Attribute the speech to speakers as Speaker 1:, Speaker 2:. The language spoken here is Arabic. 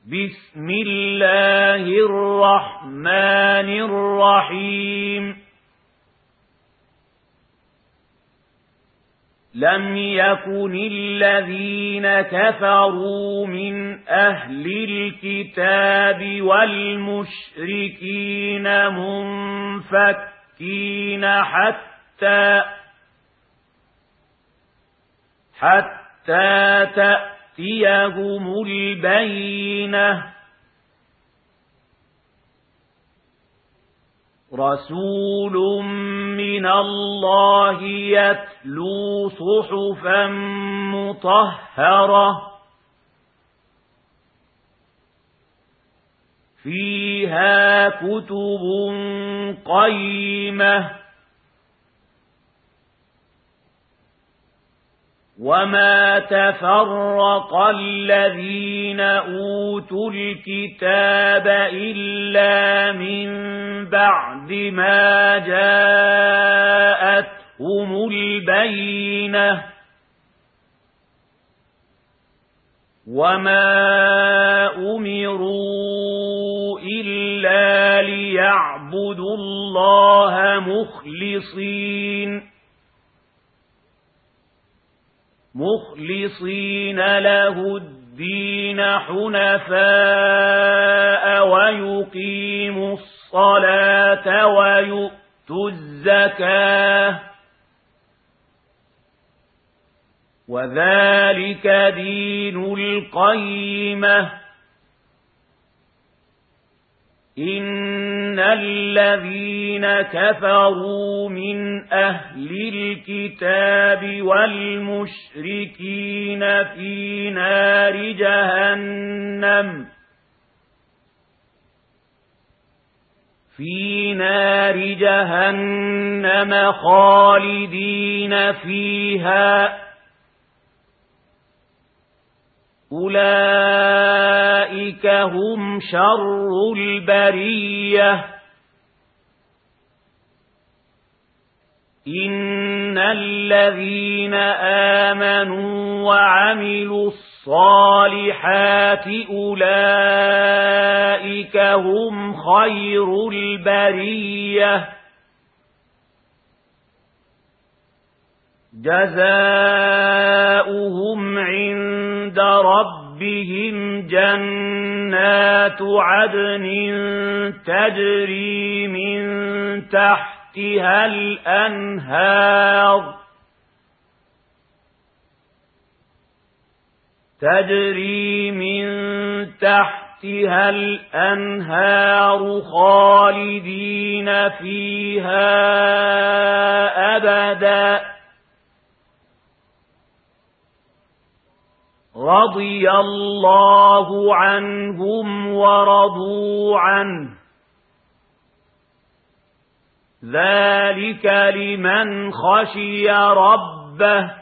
Speaker 1: بسم الله الرحمن الرحيم لم يكن الذين كفروا من أهل الكتاب والمشركين منفكين حتى تأتيهم البينة رسول من الله يتلو صحفا مطهرة فيها كتب قيمة وما تفرق الذين أوتوا الكتاب إلا من بعد ما جاءتهم البينة وما أمروا إلا ليعبدوا الله مخلصين له الدين حنفاء ويقيموا الصلاة ويؤتوا الزكاة وذلك دين القيمة إن الذين كفروا من أهل الكتاب والمشركين في نار جهنم خالدين فيها أولئك هم شر البرية إن الذين آمنوا وعملوا الصالحات أولئك هم خير البرية جزاؤهم عند ربهم جنات عدن تجري من تحتها الأنهار خالدين فيها أبدا رضي الله عنهم ورضوا عنه ذلك لمن خشي ربه